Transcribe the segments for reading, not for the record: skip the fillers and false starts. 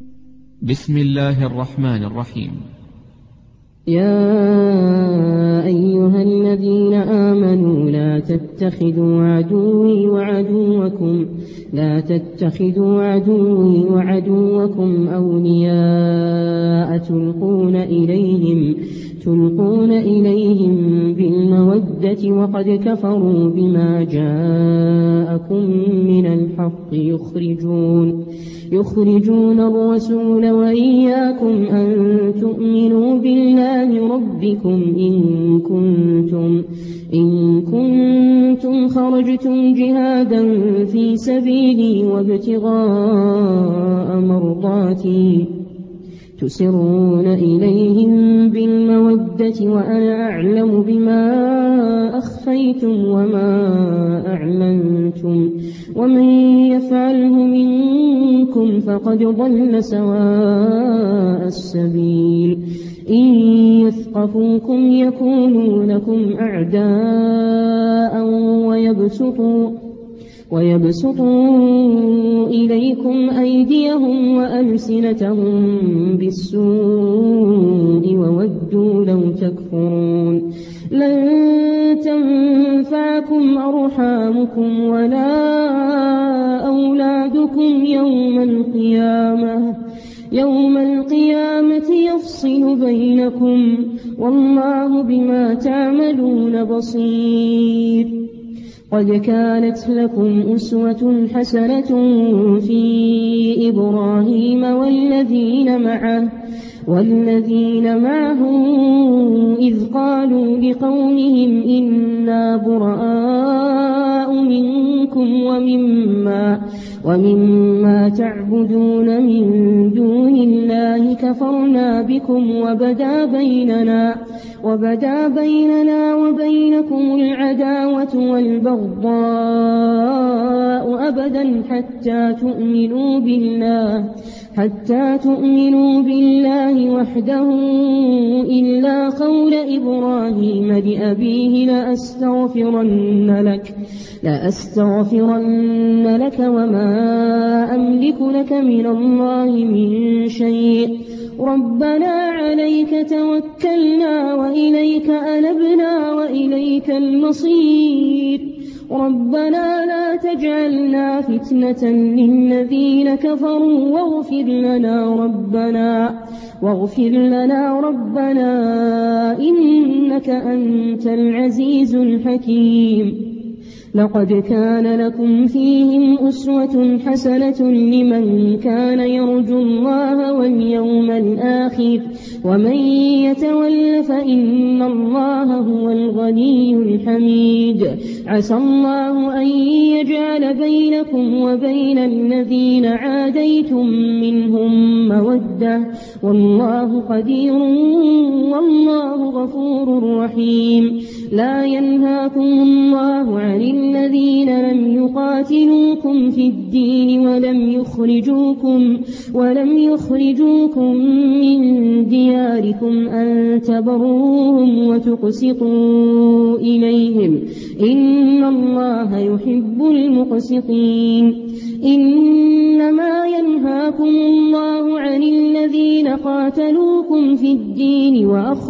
بسم الله الرحمن الرحيم. يا أيها الذين آمنوا لا تتخذوا عدوي وعدوكم أولياء تلقون إليهم بالمودة وقد كفروا بما جاءكم من الحق يخرجون الرسول وإياكم أن تؤمنوا بالله ربكم إن كنتم خرجتم جهادا في سبيلي وابتغاء مرضاتي تسرون إليهم بالمودة وأنا أعلم بما أخفيتم وما أعلنتم ومن يفعله منكم فقد ضل سواء السبيل إن يثقفوكم يكونوا لكم أعداء ويبسطوا إليكم أيديهم وألسنتهم بالسوء وودوا لو تكفرون لن تنفعكم أرحامكم ولا أولادكم يوم القيامة يفصل بينكم والله بما تعملون بصير. قد كانت لكم أسوة حسنة في إبراهيم والذين معه إذ قالوا لقومهم إنا براء منكم ومما تعبدون من دون الله كفرنا بكم وبدا بيننا وبينكم العداوة والبغضاء أبدا حتى تؤمنوا بالله وحده إلا قول إبراهيم لأبيه لأستغفرن لك وما أملك لك من الله من شيء ربنا عليك توكلنا وإليك أنبنا وإليك المصير ربنا لا تجعلنا فتنة للذين كفروا واغفر لنا ربنا إنك أنت العزيز الحكيم. لقد كان لكم فيهم أسوة حسنة لمن كان يرجو الله واليوم الآخر ومن يتول فإن الله هو الغني الحميد. عسى الله أن يجعل بينكم وبين الذين عاديتم منهم مودة والله قدير والله غفور رحيم. لا ينهاكم الله عن الذين لم يقاتلوكم في الدين ولم يخرجوكم من دياركم أن تبروهم وتقسطوا إليهم إن الله يحب المقسطين. إنما ينهاكم الله عن الذين قاتلوكم في الدين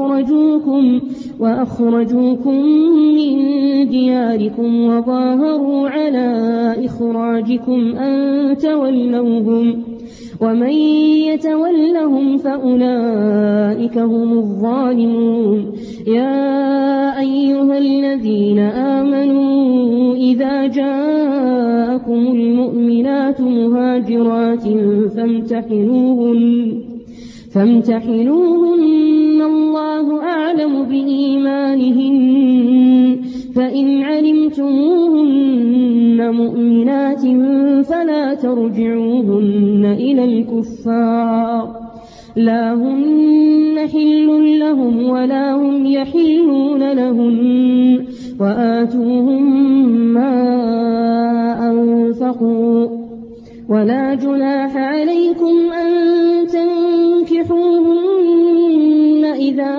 وأخرجوكم من دياركم وظاهروا على إخراجكم أن تولوهم ومن يتولهم فأولئك هم الظالمون. يا أيها الذين آمنوا إذا جاءكم المؤمنات مهاجرات فامتحنوهن الله أعلم بإيمانهن فإن علمتموهن مؤمنات فلا ترجعوهن إلى الكفار لا هن حل لهم ولا هم يحلون لهن وآتوهم ما أنفقوا ولا جناح عليكم أن تنكحوهن إذا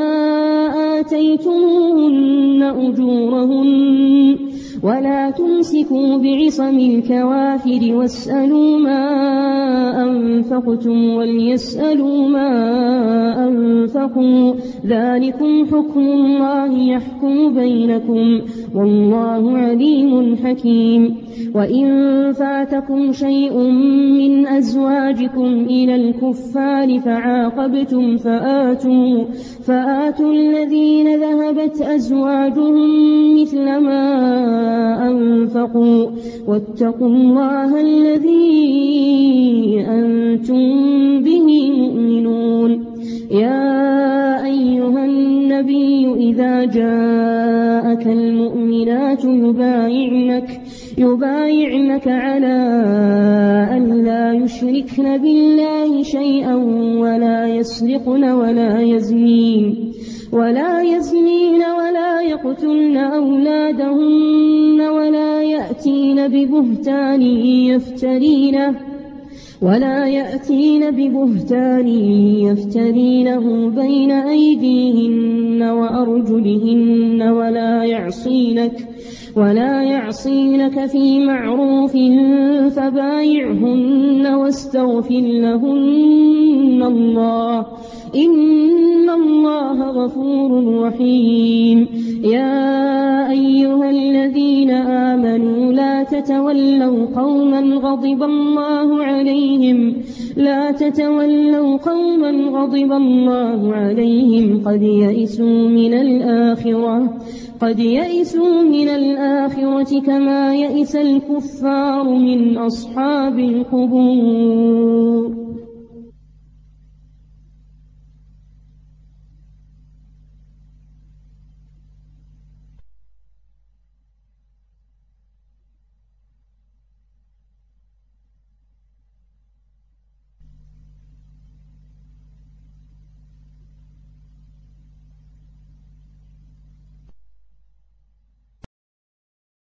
آتيتموهن أجورهن ولا تمسكوا بعصم الكوافر واسألوا ما أنفقتم وليسألوا ما أنفقوا ذلكم حكم الله يحكم بينكم والله عليم حكيم. وإن فاتكم شيء من أزواجكم إلى الكفار فعاقبتم فآتوا الذين ذهبت أزواجهم مثل ما أنفقوا واتقوا الله الذي أنتم به مؤمنون. يا أيها النبي إذا جاءك المؤمنات يبايعنك على أن لا يشركن بالله شيئا ولا يسرقن ولا يزنين ولا يقتلن أولادهن ولا يأتين ببهتان يفترينه بين أيديهن وأرجلهن ولا يعصينك في معروف فبايعهن واستغفر لهن الله إن الله غفور رحيم. يا أيها الذين آمنوا لا تتولوا قوما غضب الله عليهم قد يئسوا من الآخرة كما يئس الكفار من أصحاب القبور.